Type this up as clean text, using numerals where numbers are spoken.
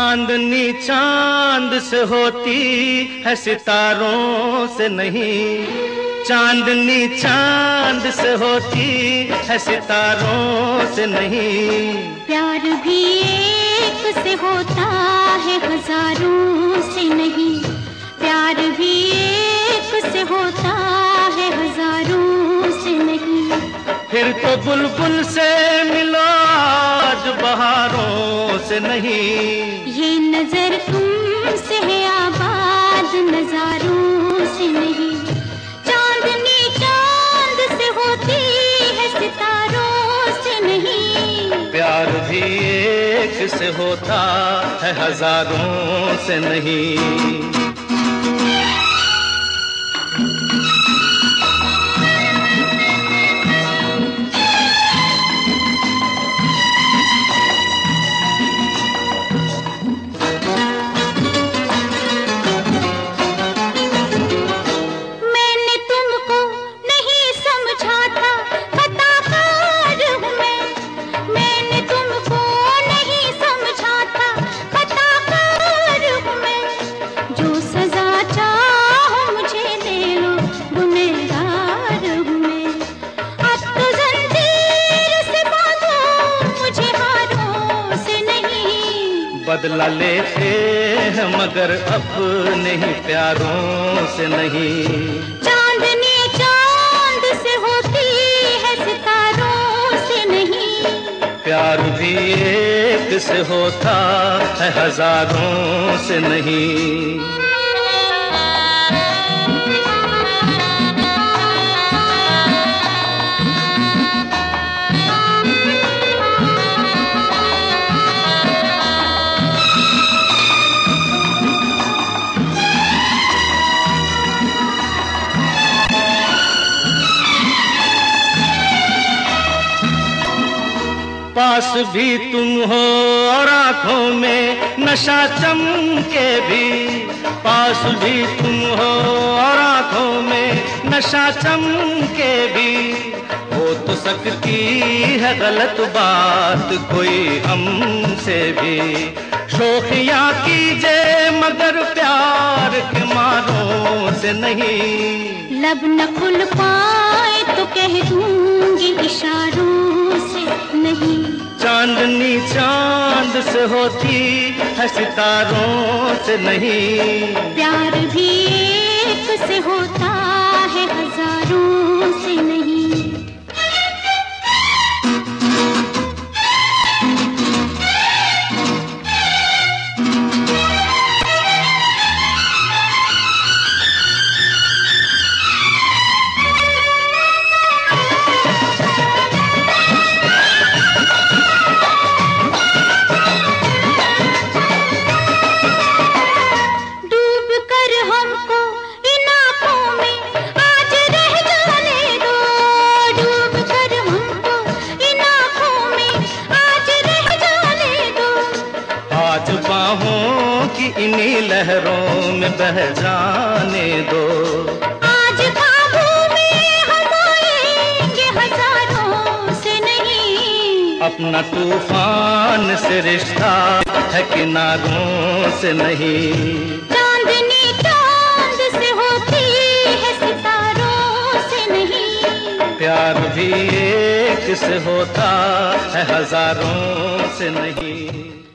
चांदनी चांद से होती है सितारों से नहीं, चांदनी चांद से होती है सितारों से नहीं। प्यार भी एक से होता है हजारों से नहीं, प्यार भी एक से होता है हजारों से नहीं। फिर तो बुलबुल से मिलो आज बहारों से नहीं, ये नजर तुमसे है आबाद नजारों से नहीं। चांदनी चांद से होती है सितारों से नहीं, प्यार भी एक से होता है हजारों से नहीं। बदला लेते हैं मगर अपने ही प्यारों से नहीं। चांदनी चांद से होती है सितारों से नहीं, प्यार भी एक से होता है हजारों से नहीं। पास भी तुम हो और आंखों में नशा चमके भी, पास भी तुम हो और आंखों में नशा चमके भी। हो तो सकती है गलत बात कोई हमसे भी, शोखियां कीजिए मगर प्यार के मारों से नहीं। लब न खुल पाए तो कह दूंगी इशारों से नहीं। चांदनी चांद से होती है सितारों से नहीं, प्यार भी एक से होता है हजारों से नहीं। इन्हीं लहरों में बह जाने दो। आज ख्वाबों में हम आएंगे हजारों से नहीं, अपना तूफान से रिश्ता है किनारों से नहीं। चांदनी चांद से होती है सितारों से नहीं, प्यार भी एक से होता है हजारों से नहीं।